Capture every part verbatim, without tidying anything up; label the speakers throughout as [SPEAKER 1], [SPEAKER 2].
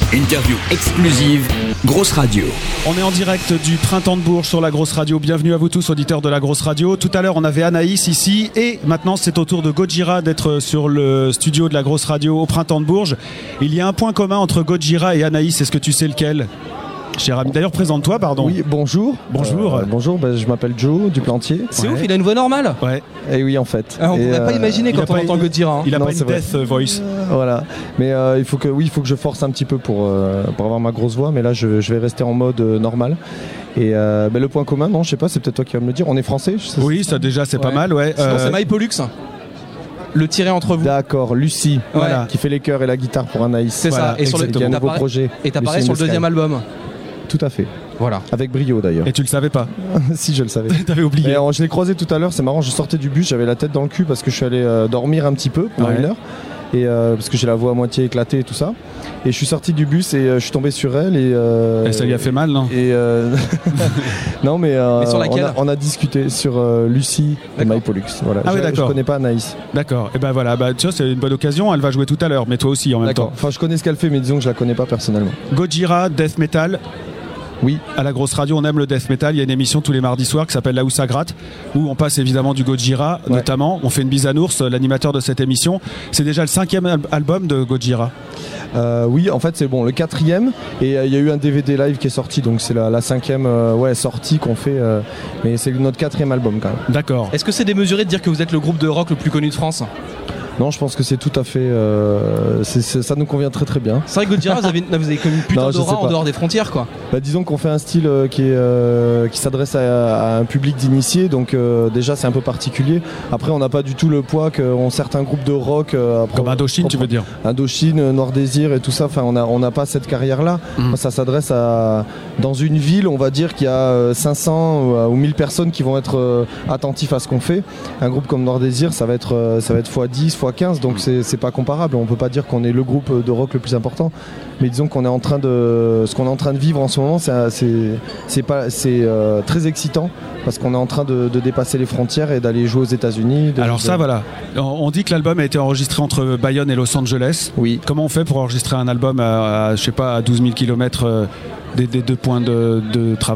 [SPEAKER 1] Interview exclusive, Grosse Radio.
[SPEAKER 2] On est en direct du Printemps de Bourges sur la Grosse Radio. Bienvenue à vous tous, auditeurs de la Grosse Radio. Tout à l'heure, on avait Anaïs ici et maintenant, c'est au tour de Gojira d'être sur le studio de la Grosse Radio au Printemps de Bourges. Il y a un point commun entre Gojira et Anaïs. Est-ce que tu sais lequel ? Cher ami, d'ailleurs, présente-toi, pardon.
[SPEAKER 3] Oui, bonjour.
[SPEAKER 2] Bonjour.
[SPEAKER 3] Euh, bonjour, bah, je m'appelle Joe du Plantier.
[SPEAKER 4] C'est
[SPEAKER 2] Ouais.
[SPEAKER 4] ouf, il a une voix normale.
[SPEAKER 2] Ouais.
[SPEAKER 3] Et oui, en fait.
[SPEAKER 4] Ah, on ne
[SPEAKER 3] Et,
[SPEAKER 4] pourrait pas
[SPEAKER 3] euh,
[SPEAKER 4] imaginer quand
[SPEAKER 2] il a
[SPEAKER 4] on
[SPEAKER 2] pas-
[SPEAKER 4] entend Gojira. Hein.
[SPEAKER 2] Il a
[SPEAKER 3] Non,
[SPEAKER 2] pas une
[SPEAKER 3] c'est vrai.
[SPEAKER 2] death voice.
[SPEAKER 3] Voilà. Mais euh, il faut que, oui, il faut que je force un petit peu pour, euh, pour avoir ma grosse voix. Mais là, je, je vais rester en mode euh, normal. Et euh, bah, le point commun, non, je sais pas, c'est peut-être toi qui vas me le dire. On est français. je sais-
[SPEAKER 2] Oui, ça déjà, c'est
[SPEAKER 4] Ouais.
[SPEAKER 2] pas mal, ouais.
[SPEAKER 4] Sinon,
[SPEAKER 2] Euh,
[SPEAKER 4] c'est My Pollux. Le tirer entre vous.
[SPEAKER 3] D'accord, Lucie,
[SPEAKER 2] Voilà.
[SPEAKER 3] qui fait les chœurs et la guitare pour Anaïs.
[SPEAKER 4] C'est
[SPEAKER 2] Voilà,
[SPEAKER 4] ça. Et sur le
[SPEAKER 3] Qui a un nouveau
[SPEAKER 4] t'apparais-
[SPEAKER 3] projet.
[SPEAKER 4] Et t'apparais
[SPEAKER 3] Lucie
[SPEAKER 4] sur le
[SPEAKER 3] in the
[SPEAKER 4] deuxième
[SPEAKER 3] Sky.
[SPEAKER 4] album.
[SPEAKER 3] Tout à fait.
[SPEAKER 4] Voilà.
[SPEAKER 3] Avec brio d'ailleurs.
[SPEAKER 2] Et tu le savais pas.
[SPEAKER 3] Si, je le savais.
[SPEAKER 2] T'avais oublié.
[SPEAKER 3] Et euh, je l'ai croisé tout à l'heure, c'est marrant, je sortais du bus, j'avais la tête dans le cul parce que je suis allé euh, dormir un petit peu pendant
[SPEAKER 2] Ouais.
[SPEAKER 3] une heure. Et euh, parce que j'ai la voix à moitié éclatée et tout ça. Et je suis sorti du bus et euh, je suis tombé sur elle et, euh,
[SPEAKER 2] Et ça lui a fait mal, non ?
[SPEAKER 3] et euh, non mais, euh,
[SPEAKER 4] Mais sur laquelle
[SPEAKER 3] on, a, on a discuté sur euh, Lucie et
[SPEAKER 4] D'accord.
[SPEAKER 3] My Pollux. Voilà.
[SPEAKER 2] Ah oui,
[SPEAKER 3] je, je
[SPEAKER 2] d'accord.
[SPEAKER 3] connais pas Anaïs.
[SPEAKER 2] D'accord. Et ben voilà, bah, tu vois, c'est une bonne occasion. Elle va jouer tout à l'heure, mais toi aussi en même
[SPEAKER 3] D'accord.
[SPEAKER 2] temps.
[SPEAKER 3] Enfin, je connais ce qu'elle fait, mais disons que je la connais pas personnellement.
[SPEAKER 2] Gojira, Death Metal.
[SPEAKER 3] Oui.
[SPEAKER 2] À la Grosse Radio, on aime le death metal. Il y a une émission tous les mardis soirs qui s'appelle Là où ça gratte, où on passe évidemment du Gojira,
[SPEAKER 3] Ouais.
[SPEAKER 2] notamment. On fait une bise à Nours, l'animateur de cette émission. C'est déjà le cinquième al- album de Gojira.
[SPEAKER 3] Euh, oui, en fait, c'est bon, le quatrième. Et euh, il y a eu un D V D live qui est sorti, donc c'est la, la cinquième euh, ouais, sortie qu'on fait. euh, mais c'est notre quatrième album quand même.
[SPEAKER 2] D'accord.
[SPEAKER 4] Est-ce que c'est démesuré de dire que vous êtes le groupe de rock le plus connu de France?
[SPEAKER 3] Non, je pense que c'est tout à fait. euh, c'est- c'est- ça nous convient très très bien.
[SPEAKER 4] C'est vrai que Gojira, vous avez, vous avez comme une putain
[SPEAKER 3] Non, je
[SPEAKER 4] d'aura
[SPEAKER 3] sais
[SPEAKER 4] en
[SPEAKER 3] pas.
[SPEAKER 4] dehors des frontières, quoi.
[SPEAKER 3] Bah, disons qu'on fait un style euh, qui, est, euh, qui s'adresse à, à un public d'initiés, donc euh, déjà c'est un peu particulier. Après, on n'a pas du tout le poids qu'ont certains groupes de rock. euh, après,
[SPEAKER 2] Comme Indochine, tu veux dire ?
[SPEAKER 3] Indochine, euh, Noir Désir et tout ça. Enfin, on n'a on n'a pas cette carrière-là.
[SPEAKER 2] Mm.
[SPEAKER 3] Ça s'adresse à dans une ville, on va dire qu'il y a euh, cinq cents ou, euh, ou mille personnes qui vont être euh, attentifs à ce qu'on fait. Un groupe comme Noir Désir, ça va être euh, ça va être fois dix, fois quinze, donc c'est c'est pas comparable. On peut pas dire qu'on est le groupe de rock le plus important, mais disons qu'on est en train de ce qu'on est en train de vivre en ce moment, c'est c'est c'est pas c'est euh, très excitant parce qu'on est en train de, de dépasser les frontières et d'aller jouer aux États-Unis. de-
[SPEAKER 2] Alors ça,
[SPEAKER 3] de-
[SPEAKER 2] voilà. On on dit que l'album a été enregistré entre Bayonne et Los Angeles.
[SPEAKER 3] Oui.
[SPEAKER 2] Comment on fait pour enregistrer un album à, à, je sais pas, à douze mille kilomètres euh, des, des deux points de, de travail ?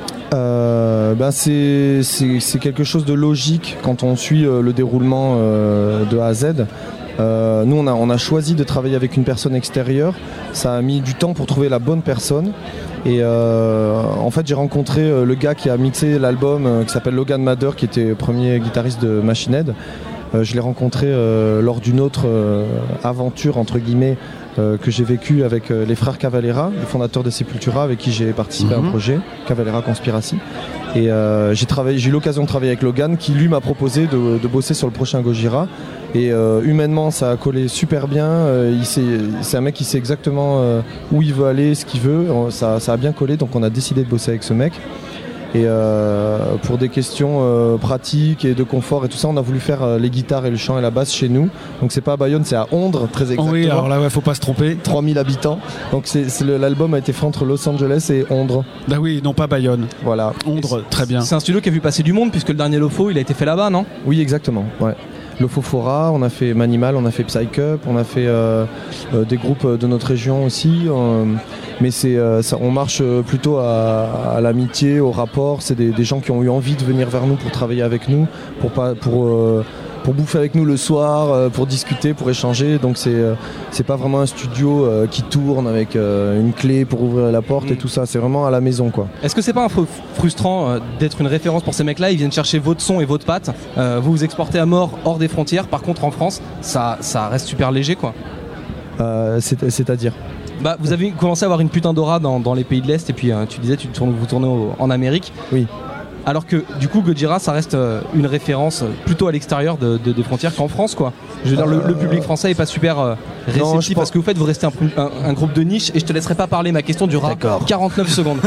[SPEAKER 3] Euh, ben c'est, c'est, c'est quelque chose de logique quand on suit euh, le déroulement euh, de A à Z. Euh, nous on a, on a choisi de travailler avec une personne extérieure. Ça a mis du temps pour trouver la bonne personne. Et euh, en fait j'ai rencontré euh, le gars qui a mixé l'album euh, qui s'appelle Logan Mather, qui était le premier guitariste de Machine Head. Euh, je l'ai rencontré euh, lors d'une autre euh, aventure entre guillemets euh, que j'ai vécue avec euh, les frères Cavalera, les fondateurs de Sepultura, avec qui j'ai participé à
[SPEAKER 2] Mhm.
[SPEAKER 3] un projet, Cavalera Conspiracy. Et euh, j'ai, travaillé, j'ai eu l'occasion de travailler avec Logan, qui lui m'a proposé de, de bosser sur le prochain Gojira. Et euh, humainement, ça a collé super bien. Euh, il sait, c'est un mec qui sait exactement euh, où il veut aller, ce qu'il veut. Euh, Ça, ça a bien collé, donc on a décidé de bosser avec ce mec. Et euh, pour des questions euh, pratiques et de confort et tout ça, on a voulu faire euh, les guitares et le chant et la basse chez nous. Donc c'est pas à Bayonne, c'est à Ondre, très exactement.
[SPEAKER 2] Oui, alors là, ouais, faut pas se tromper.
[SPEAKER 3] trois mille habitants. Donc c'est, c'est le- l'album a été fait entre Los Angeles et Ondre.
[SPEAKER 2] Bah oui, non pas Bayonne.
[SPEAKER 3] Voilà.
[SPEAKER 2] Ondre, très bien.
[SPEAKER 4] C'est un studio qui a vu passer du monde, puisque le dernier Lofo, il a été fait là-bas, non?
[SPEAKER 3] Oui, exactement. Ouais. Lofofora, on a fait Manimal, on a fait Psych Up, on a fait euh, euh, des groupes de notre région aussi. euh, mais c'est, euh, ça, on marche euh, plutôt à, à l'amitié, au rapport. C'est des, des gens qui ont eu envie de venir vers nous pour travailler avec nous, pour, pas, pour, euh, pour bouffer avec nous le soir, euh, pour discuter, pour échanger. Donc c'est, euh, c'est pas vraiment un studio euh, qui tourne avec euh, une clé pour ouvrir la porte
[SPEAKER 4] Mm.
[SPEAKER 3] et tout ça. C'est vraiment à la maison, quoi.
[SPEAKER 4] Est-ce que c'est pas un peu frustrant euh, d'être une référence pour ces mecs-là? Ils viennent chercher votre son et votre patte. Euh, vous vous exportez à mort hors des frontières. Par contre, en France, ça, ça reste super léger, quoi.
[SPEAKER 3] Euh, c'est, c'est-à-dire
[SPEAKER 4] Bah, vous avez commencé à avoir une putain d'aura dans, dans les pays de l'Est, et puis euh, tu disais tu tournes, vous tournez au- en Amérique.
[SPEAKER 3] Oui.
[SPEAKER 4] Alors que du coup Gojira, ça reste euh, une référence euh, plutôt à l'extérieur de- de- des frontières qu'en France, quoi. Je veux dire, le, le public français est pas super euh, réceptif
[SPEAKER 3] Non, je pense-
[SPEAKER 4] parce que vous faites, vous restez un, un- un groupe de niche, et je te laisserai pas parler. Ma question durera
[SPEAKER 3] D'accord.
[SPEAKER 4] quarante-neuf secondes.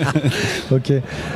[SPEAKER 3] Ok.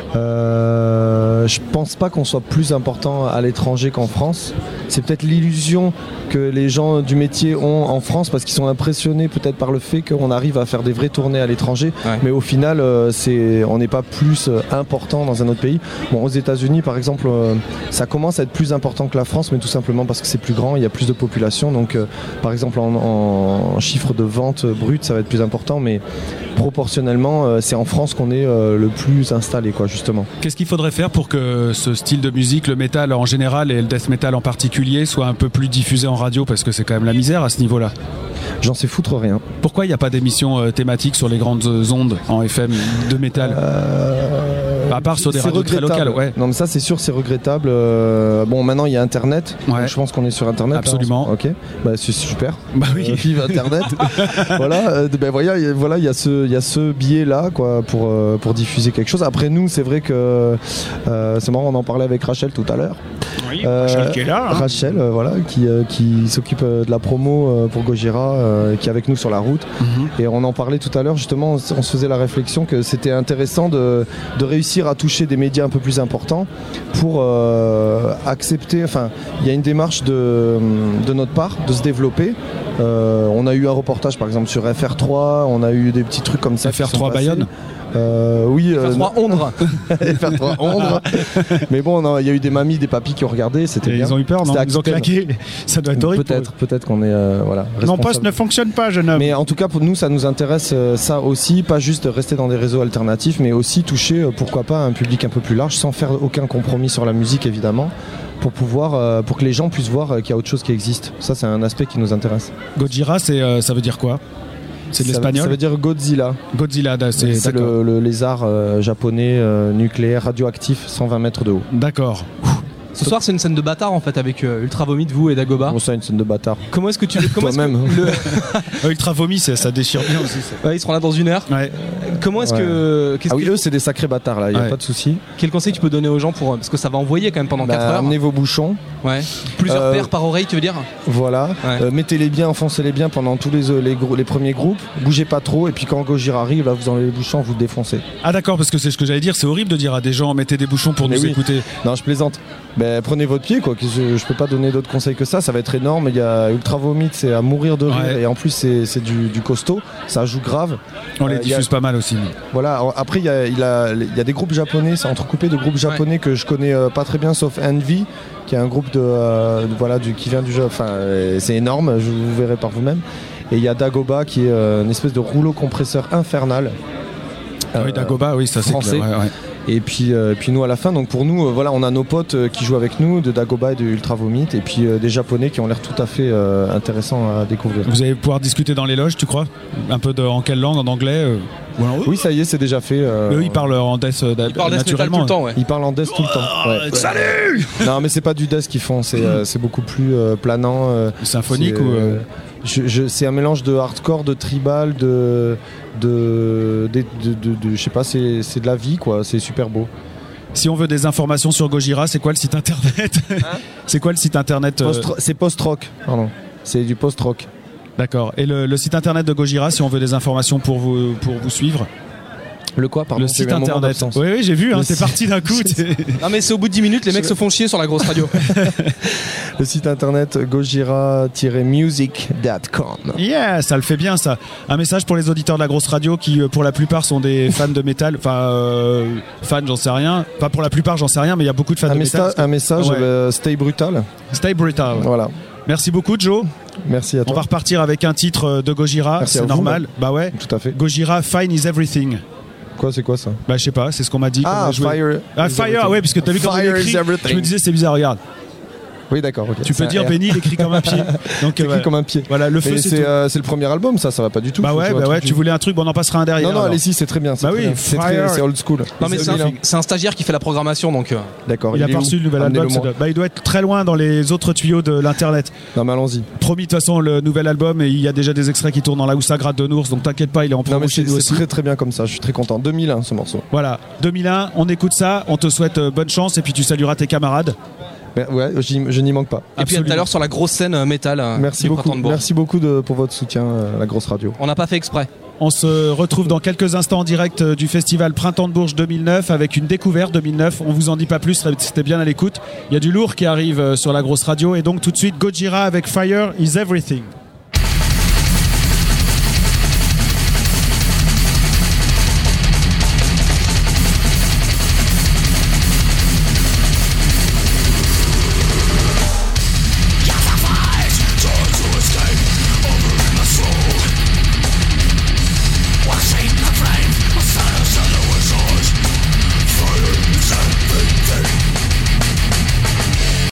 [SPEAKER 3] Euh, je pense pas qu'on soit plus important à l'étranger qu'en France. C'est peut-être l'illusion que les gens du métier ont en France parce qu'ils sont impressionnés peut-être par le fait qu'on arrive à faire des vraies tournées à l'étranger.
[SPEAKER 4] Ouais.
[SPEAKER 3] Mais au final, euh, c'est, on n'est pas plus euh, important dans un autre pays. Bon, aux États-Unis, par exemple, euh, ça commence à être plus important que la France, mais tout simplement parce que c'est plus grand, il y a plus de population. Donc, euh, par exemple, en, en chiffre de vente brut, ça va être plus important, mais proportionnellement, euh, c'est en France qu'on est euh, le plus installé, quoi, justement.
[SPEAKER 2] Qu'est-ce qu'il faudrait faire pour que ce style de musique, le métal en général et le death metal en particulier, soit un peu plus diffusé en radio, parce que c'est quand même la misère à ce niveau-là?
[SPEAKER 3] J'en sais foutre rien.
[SPEAKER 2] Pourquoi il n'y a pas d'émissions euh, thématiques sur les grandes ondes en F M de métal?
[SPEAKER 3] euh...
[SPEAKER 2] À part sur des radios très locales, ouais.
[SPEAKER 3] Non, mais ça, c'est sûr, c'est regrettable. Euh, bon, maintenant, il y a Internet.
[SPEAKER 2] Ouais.
[SPEAKER 3] Donc, je pense qu'on est sur Internet.
[SPEAKER 2] Absolument.
[SPEAKER 3] Là, ok. Bah, c'est super.
[SPEAKER 2] Bah oui.
[SPEAKER 3] Euh, vive Internet. Voilà. Euh, ben voilà, il voilà, y a ce, il y a ce biais-là, quoi, pour euh, pour diffuser quelque chose. Après, nous, c'est vrai que euh, c'est marrant. On en parlait avec Rachel tout à l'heure.
[SPEAKER 2] Oui, Rachel qui est là. Hein.
[SPEAKER 3] Rachel, euh, voilà, qui euh, qui s'occupe euh, de la promo euh, pour Gojira, euh, qui est avec nous sur la route. Mm-hmm. Et on en parlait tout à l'heure. Justement, on, on se faisait la réflexion que c'était intéressant de de réussir à toucher des médias un peu plus importants pour euh, accepter, enfin il y a une démarche de, de notre part de se développer. Euh, on a eu un reportage par exemple sur F R trois, on a eu des petits trucs comme ça.
[SPEAKER 2] F R trois Bayonne.
[SPEAKER 3] Euh, oui,
[SPEAKER 4] F R trois euh, Ondre.
[SPEAKER 3] F R trois Ondre. Mais bon, il y a eu des mamies, des papis qui ont regardé, c'était bien.
[SPEAKER 2] Ils ont eu peur, non? Ils ont claqué. Ça doit être horrible.
[SPEAKER 3] Peut-être, peut-être qu'on est euh, voilà.
[SPEAKER 2] Non, poste ne fonctionne pas, jeune homme.
[SPEAKER 3] Mais en tout cas, pour nous, ça nous intéresse euh, ça aussi, pas juste rester dans des réseaux alternatifs, mais aussi toucher, euh, pourquoi pas, un public un peu plus large, sans faire aucun compromis sur la musique, évidemment. Pour pouvoir, euh, pour que les gens puissent voir euh, qu'il y a autre chose qui existe. Ça, c'est un aspect qui nous intéresse.
[SPEAKER 2] Gojira, c'est, euh, ça veut dire quoi? C'est de l'espagnol?
[SPEAKER 3] Ça veut dire Godzilla.
[SPEAKER 2] Godzilla, c'est,
[SPEAKER 3] c'est le, le lézard euh, japonais euh, nucléaire radioactif, cent vingt mètres de haut.
[SPEAKER 2] D'accord.
[SPEAKER 4] Ce soir, c'est une scène de bâtard en fait avec euh, Ultra Vomit, vous et Dagoba.
[SPEAKER 3] Bon, ça, une scène de bâtard.
[SPEAKER 4] Comment est-ce que tu comment
[SPEAKER 3] Toi-même.
[SPEAKER 2] Le... Ultra Vomit, ça déchire bien aussi. Ça.
[SPEAKER 4] Ouais, ils seront là dans une heure.
[SPEAKER 2] Ouais.
[SPEAKER 4] Comment est-ce
[SPEAKER 3] ouais.
[SPEAKER 4] que.
[SPEAKER 3] Ah oui,
[SPEAKER 4] que...
[SPEAKER 3] eux, c'est des sacrés bâtards là, il n'y a
[SPEAKER 2] ouais.
[SPEAKER 3] pas de souci.
[SPEAKER 4] Quel conseil tu peux donner aux gens pour. Parce que ça va envoyer quand même pendant
[SPEAKER 3] bah,
[SPEAKER 4] quatre heures.
[SPEAKER 3] Amenez vos bouchons.
[SPEAKER 4] Ouais. Plusieurs
[SPEAKER 3] euh,
[SPEAKER 4] paires par oreille, tu veux dire?
[SPEAKER 3] Voilà.
[SPEAKER 4] Ouais.
[SPEAKER 3] Euh, mettez-les bien, enfoncez-les bien pendant tous les, les, les premiers groupes. Bougez pas trop. Et puis quand Gojira arrive, là, vous enlevez les bouchons, vous le défoncez.
[SPEAKER 2] Ah d'accord, parce que c'est ce que j'allais dire. C'est horrible de dire à des gens mettez des bouchons pour Mais nous oui. écouter.
[SPEAKER 3] Non, je plaisante. Ben, prenez votre pied, quoi. Je, je peux pas donner d'autres conseils que ça. Ça va être énorme. Il y a Ultra Vomit, c'est à mourir de rire. Ouais. Et en plus, c'est, c'est du, du costaud. Ça joue grave.
[SPEAKER 2] On les euh, diffuse a... pas mal aussi.
[SPEAKER 3] Voilà. Après, il y a, il a, il y a des groupes japonais. C'est entrecoupé de groupes japonais ouais. que je connais euh, pas très bien, sauf Envy, qui est un groupe de, euh, de voilà, du, qui vient du jeu. Enfin, euh, c'est énorme. Je vous verrai par vous-même. Et il y a Dagoba, qui est euh, une espèce de rouleau compresseur infernal.
[SPEAKER 2] Ah oui, Dagoba, oui, ça c'est
[SPEAKER 3] français.
[SPEAKER 2] Clair, ouais, ouais.
[SPEAKER 3] Et puis, euh, puis nous à la fin, donc pour nous, euh, voilà, on a nos potes euh, qui jouent avec nous, de Dagoba et de Ultra Vomit, et puis euh, des Japonais qui ont l'air tout à fait euh, intéressants à découvrir.
[SPEAKER 2] Vous allez pouvoir discuter dans les loges, tu crois? Un peu de, en quelle langue? En anglais euh...
[SPEAKER 3] Oui, ça y est, c'est déjà fait. Euh...
[SPEAKER 2] Mais eux, ils parlent en death euh,
[SPEAKER 4] ils parlent
[SPEAKER 2] naturellement.
[SPEAKER 4] Tout le temps, ouais.
[SPEAKER 3] Ils parlent en death tout le temps.
[SPEAKER 2] Oh, ouais. Salut.
[SPEAKER 3] Non, mais c'est pas du death qu'ils font, c'est, euh, c'est beaucoup plus euh, planant. Euh,
[SPEAKER 2] Symphonique
[SPEAKER 3] c'est,
[SPEAKER 2] ou euh...
[SPEAKER 3] je, je, c'est un mélange de hardcore, de tribal, de, de, de, de, de, de je sais pas, c'est, c'est de la vie, quoi. C'est super beau.
[SPEAKER 2] Si on veut des informations sur Gojira, c'est quoi le site internet? Hein? C'est quoi le site internet euh...
[SPEAKER 3] Post- C'est post-rock, pardon. C'est du post-rock.
[SPEAKER 2] D'accord. Et le, le site internet de Gojira, si on veut des informations pour vous, pour vous suivre?
[SPEAKER 3] Le quoi, pardon?
[SPEAKER 2] Le site internet. Oui, oui, j'ai vu, hein, c'est parti d'un coup.
[SPEAKER 4] Non, mais c'est au bout de dix minutes, les mecs se font chier sur la grosse radio.
[SPEAKER 3] Le site internet gojira tiret music point com.
[SPEAKER 2] Yeah, ça le fait bien, ça. Un message pour les auditeurs de la grosse radio qui, pour la plupart, sont des fans de métal. Enfin, euh, fans, j'en sais rien. Enfin, pour la plupart, j'en sais rien, mais il y a beaucoup de fans
[SPEAKER 3] un
[SPEAKER 2] de
[SPEAKER 3] méta-
[SPEAKER 2] métal.
[SPEAKER 3] Un message,
[SPEAKER 2] ouais.
[SPEAKER 3] euh, Stay Brutal.
[SPEAKER 2] Stay Brutal.
[SPEAKER 3] Voilà.
[SPEAKER 2] Merci beaucoup, Joe.
[SPEAKER 3] Merci à toi.
[SPEAKER 2] On va repartir avec un titre de Gojira.
[SPEAKER 3] Merci
[SPEAKER 2] c'est normal. Vous, bah ouais.
[SPEAKER 3] Tout à fait.
[SPEAKER 2] Gojira, Fine is Everything.
[SPEAKER 3] Quoi, c'est quoi ça?
[SPEAKER 2] Bah je sais pas, c'est ce qu'on m'a dit.
[SPEAKER 3] Ah, Fire.
[SPEAKER 2] Ah, Fire, ouais, parce que t'as vu comment il écrit. Je me disais c'est bizarre, regarde.
[SPEAKER 3] Oui, d'accord. Okay.
[SPEAKER 2] Tu peux
[SPEAKER 3] c'est
[SPEAKER 2] dire Benny, il écrit comme un pied. Donc
[SPEAKER 3] il écrit comme un pied.
[SPEAKER 2] Voilà, le feu.
[SPEAKER 3] Mais
[SPEAKER 2] c'est,
[SPEAKER 3] c'est, euh, c'est le premier album, ça, ça va pas du tout.
[SPEAKER 2] Bah ouais, bah ouais. Tu voulais un truc, bon, on en passera un derrière.
[SPEAKER 3] Non, non, allez-y, c'est très bien. C'est
[SPEAKER 2] bah
[SPEAKER 3] très
[SPEAKER 2] oui,
[SPEAKER 3] bien. C'est, très, c'est old school.
[SPEAKER 4] Non, mais c'est un, c'est un stagiaire qui fait la programmation, donc. Euh...
[SPEAKER 3] D'accord.
[SPEAKER 2] Il, il a pas reçu le nouvel album. Doit... Bah, il doit être très loin dans les autres tuyaux de l'internet.
[SPEAKER 3] Non, mais allons-y.
[SPEAKER 2] Promis, de toute façon, le nouvel album, et il y a déjà des extraits qui tournent dans la Oussa Gratte de Nours, donc t'inquiète pas, il est en promo chez nous aussi.
[SPEAKER 3] C'est très très bien comme ça. Je suis très content. deux mille un ce morceau.
[SPEAKER 2] Voilà, deux mille un. On écoute ça. On te souhaite bonne chance et puis tu salueras tes camarades.
[SPEAKER 3] Ouais, je n'y manque pas.
[SPEAKER 4] Et Absolument. Puis à tout à l'heure sur la grosse scène euh, métal. Euh,
[SPEAKER 3] Merci beaucoup. Merci beaucoup de, pour votre soutien, euh, la grosse radio.
[SPEAKER 4] On n'a pas fait exprès.
[SPEAKER 2] On se retrouve dans quelques instants en direct du festival Printemps de Bourges deux mille neuf avec une découverte deux mille neuf. On vous en dit pas plus, c'était bien à l'écoute. Il y a du lourd qui arrive sur la grosse radio et donc tout de suite Gojira avec Fire is Everything.